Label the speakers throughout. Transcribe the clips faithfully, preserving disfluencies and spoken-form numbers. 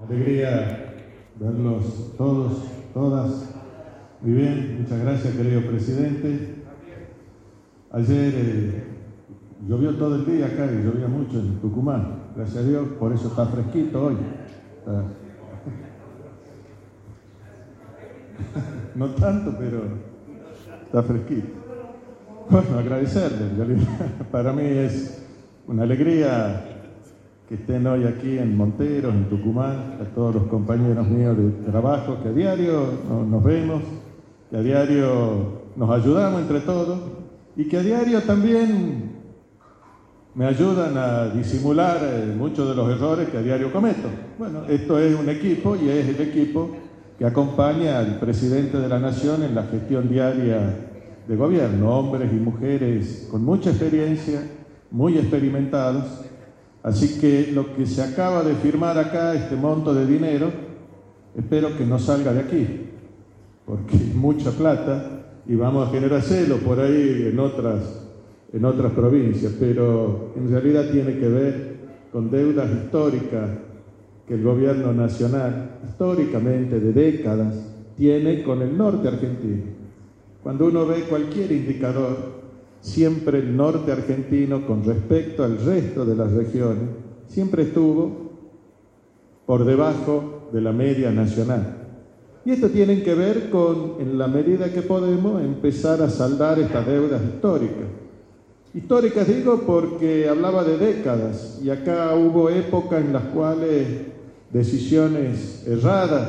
Speaker 1: Alegría verlos todos, todas. Muy bien, muchas gracias, querido presidente. Ayer eh, llovió todo el día acá y llovía mucho en Tucumán. Gracias a Dios, por eso está fresquito hoy. Está... no tanto, pero está fresquito. Bueno, agradecerle, en realidad. Para mí es una alegría que estén hoy aquí en Monteros, en Tucumán, a todos los compañeros míos de trabajo, que a diario nos vemos, que a diario nos ayudamos entre todos y que a diario también me ayudan a disimular eh, muchos de los errores que a diario cometo. Bueno, esto es un equipo y es el equipo que acompaña al presidente de la Nación en la gestión diaria de gobierno, hombres y mujeres con mucha experiencia, muy experimentados. Así que lo que se acaba de firmar acá, este monto de dinero, espero que no salga de aquí, porque es mucha plata y vamos a generar celo por ahí en otras, en otras provincias, pero en realidad tiene que ver con deudas históricas que el gobierno nacional, históricamente de décadas, tiene con el norte argentino. Cuando uno ve cualquier indicador, siempre el norte argentino, con respecto al resto de las regiones, siempre estuvo por debajo de la media nacional. Y esto tiene que ver con, en la medida que podemos, empezar a saldar estas deudas históricas. Históricas digo porque hablaba de décadas, y acá hubo épocas en las cuales decisiones erradas,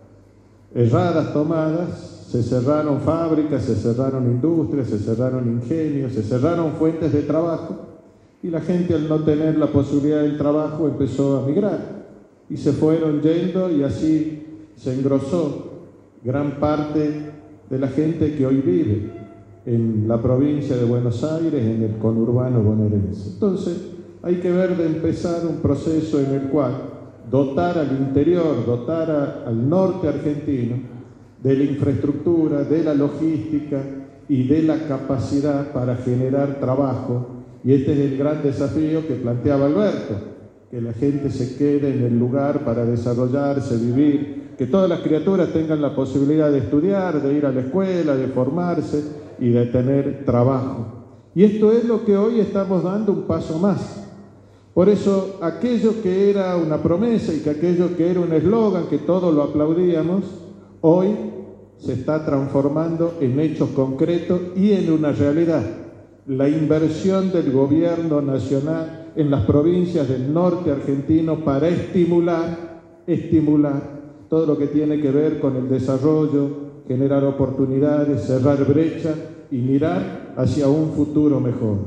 Speaker 1: erradas tomadas, se cerraron fábricas, se cerraron industrias, se cerraron ingenios, se cerraron fuentes de trabajo y la gente, al no tener la posibilidad del trabajo, empezó a migrar y se fueron yendo, y así se engrosó gran parte de la gente que hoy vive en la provincia de Buenos Aires, en el conurbano bonaerense. Entonces hay que ver de empezar un proceso en el cual dotar al interior, dotar a, al norte argentino de la infraestructura, de la logística y de la capacidad para generar trabajo. Y este es el gran desafío que planteaba Alberto, que la gente se quede en el lugar para desarrollarse, vivir, que todas las criaturas tengan la posibilidad de estudiar, de ir a la escuela, de formarse y de tener trabajo. Y esto es lo que hoy estamos dando un paso más. Por eso aquello que era una promesa y que aquello que era un eslogan, que todos lo aplaudíamos, hoy se está transformando en hechos concretos y en una realidad. La inversión del gobierno nacional en las provincias del norte argentino para estimular, estimular todo lo que tiene que ver con el desarrollo, generar oportunidades, cerrar brechas y mirar hacia un futuro mejor.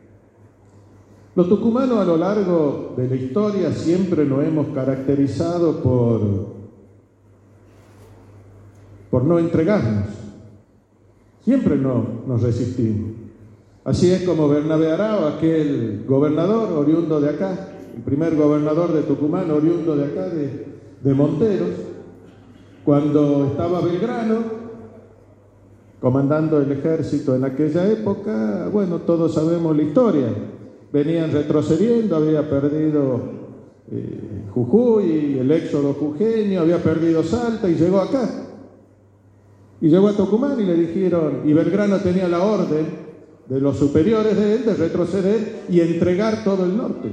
Speaker 1: Los tucumanos a lo largo de la historia siempre nos hemos caracterizado por por no entregarnos. Siempre no, nos resistimos. Así es como Bernabé Arao, aquel gobernador oriundo de acá, el primer gobernador de Tucumán, oriundo de acá, de, de Monteros, cuando estaba Belgrano comandando el ejército en aquella época, bueno, todos sabemos la historia. Venían retrocediendo, había perdido eh, Jujuy, el éxodo jujeño, había perdido Salta y llegó acá. Y llegó a Tucumán y le dijeron, y Belgrano tenía la orden de los superiores de él de retroceder y entregar todo el norte.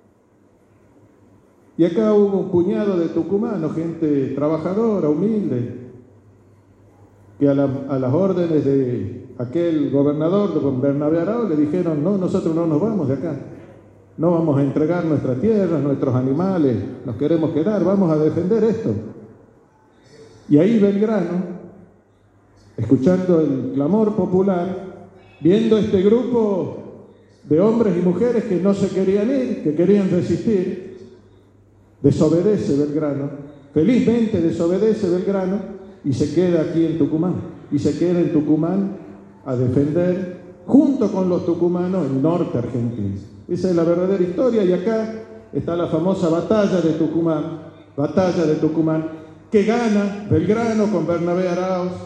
Speaker 1: Y acá hubo un puñado de tucumanos, gente trabajadora, humilde, que a, la, a las órdenes de aquel gobernador, de Bernabé Arao, le dijeron, no, nosotros no nos vamos de acá. No vamos a entregar nuestra tierra, nuestros animales, nos queremos quedar, vamos a defender esto. Y ahí Belgrano, escuchando el clamor popular, viendo este grupo de hombres y mujeres que no se querían ir, que querían resistir, desobedece Belgrano, felizmente desobedece Belgrano y se queda aquí en Tucumán, y se queda en Tucumán a defender, junto con los tucumanos, el norte argentino. Esa es la verdadera historia, y acá está la famosa batalla de Tucumán, batalla de Tucumán, que gana Belgrano con Bernabé Araos,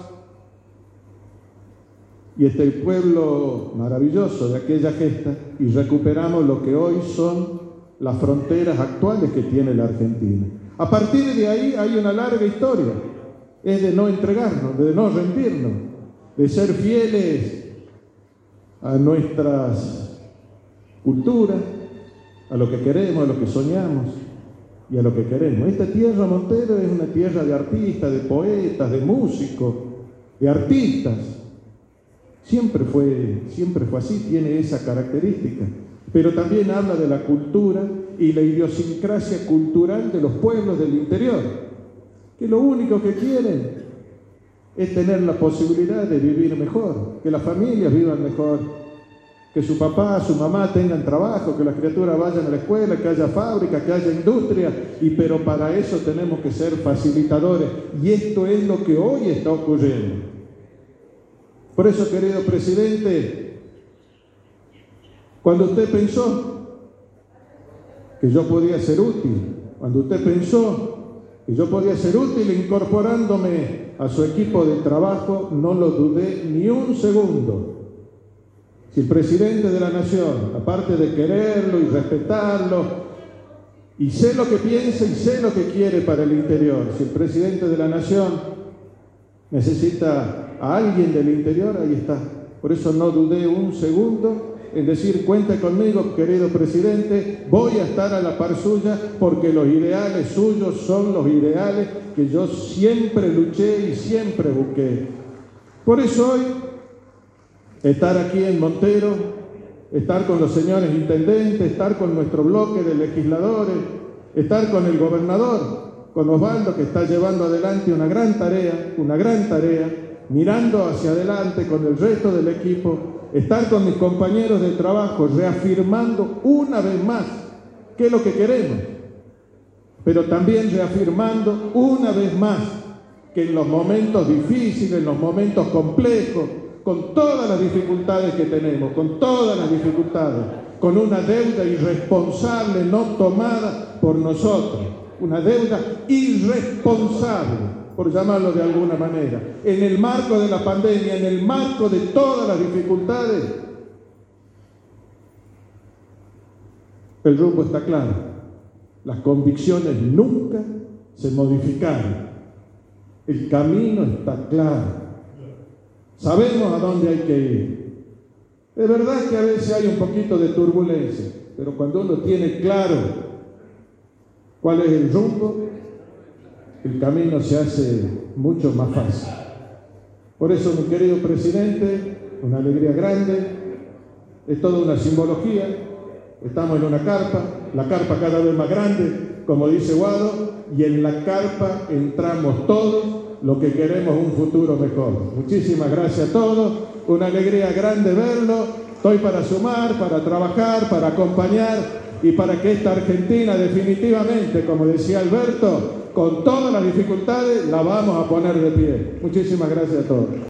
Speaker 1: y este pueblo maravilloso de aquella gesta, y recuperamos lo que hoy son las fronteras actuales que tiene la Argentina. A partir de ahí hay una larga historia. Es de no entregarnos, de no rendirnos, de ser fieles a nuestras culturas, a lo que queremos, a lo que soñamos y a lo que queremos. Esta tierra, Montero, es una tierra de artistas, de poetas, de músicos, de artistas. Siempre fue, siempre fue así, tiene esa característica. Pero también habla de la cultura y la idiosincrasia cultural de los pueblos del interior, que lo único que quieren es tener la posibilidad de vivir mejor, que las familias vivan mejor, que su papá, su mamá tengan trabajo, que las criaturas vayan a la escuela, que haya fábrica, que haya industria, y pero para eso tenemos que ser facilitadores, y esto es lo que hoy está ocurriendo. Por eso, querido presidente, cuando usted pensó que yo podía ser útil, cuando usted pensó que yo podía ser útil incorporándome a su equipo de trabajo, no lo dudé ni un segundo. Si el presidente de la nación, aparte de quererlo y respetarlo, y sé lo que piensa y sé lo que quiere para el interior, si el presidente de la nación necesita a alguien del interior, ahí está. Por eso no dudé un segundo en decir, cuente conmigo, querido presidente, voy a estar a la par suya, porque los ideales suyos son los ideales que yo siempre luché y siempre busqué. Por eso hoy, estar aquí en Montero, estar con los señores intendentes, estar con nuestro bloque de legisladores, estar con el gobernador, con Osvaldo, que está llevando adelante una gran tarea, una gran tarea, mirando hacia adelante con el resto del equipo, estar con mis compañeros de trabajo, reafirmando una vez más qué es lo que queremos, pero también reafirmando una vez más que en los momentos difíciles, en los momentos complejos, con todas las dificultades que tenemos, con todas las dificultades, con una deuda irresponsable no tomada por nosotros, una deuda irresponsable, por llamarlo de alguna manera, en el marco de la pandemia, en el marco de todas las dificultades, el rumbo está claro. Las convicciones nunca se modificaron. El camino está claro. Sabemos a dónde hay que ir. Es verdad que a veces hay un poquito de turbulencia, pero cuando uno tiene claro cuál es el rumbo, el camino se hace mucho más fácil. Por eso, mi querido presidente, una alegría grande, es toda una simbología. Estamos en una carpa, la carpa cada vez más grande, como dice Guado, y en la carpa entramos todos los que queremos un futuro mejor. Muchísimas gracias a todos, una alegría grande verlo. Estoy para sumar, para trabajar, para acompañar y para que esta Argentina definitivamente, como decía Alberto, con todas las dificultades, la vamos a poner de pie. Muchísimas gracias a todos.